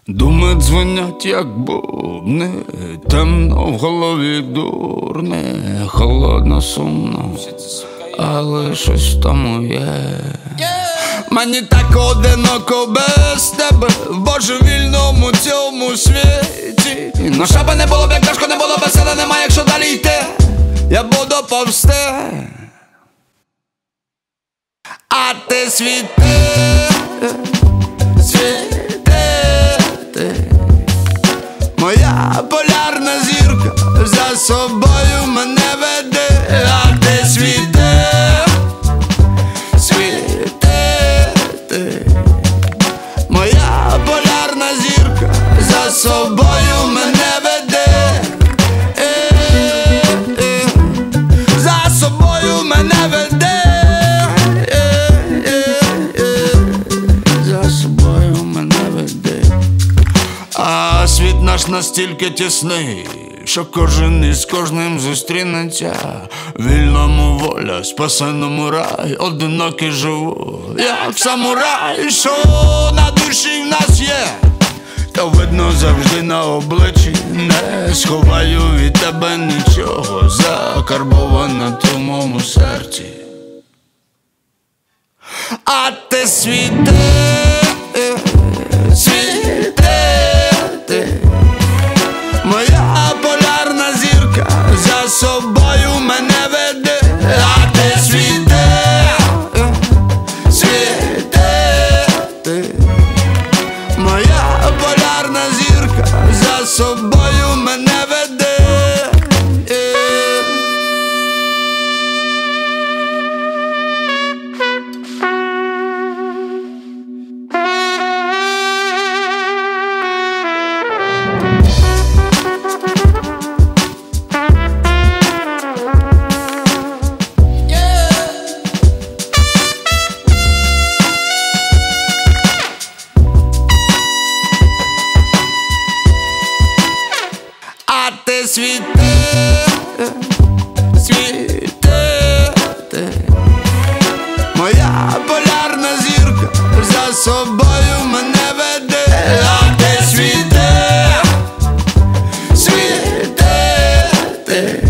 Думи дзвонять, як бубни, темно в голові дурне, холодно, сумно, але щось в тому є. Мені так одиноко без тебе в божевільному цьому світі. Но що би не було б, як тяжко не було, весело нема, якщо далі йти, я буду повсти. А ти світи, моя полярна зірка, за собою мене веди. А ти світи, моя полярна зірка, за собою мене веди. За собою мене веди. За собою мене веди. А світ наш настільки тісний, що кожен із кожним зустрінеться. Вільному воля, спасеному рай, одинокий живу, як самурай. Що на душі в нас є, то видно завжди на обличчі. Не сховаю від тебе нічого, закарбовано в моєму серці. А ти світи, моя полярна зірка, за собою мене веди. А ти світи, моя полярна зірка, за собою мене веди. А ти світи, моя полярна зірка, за собою мене веди. А ти світи,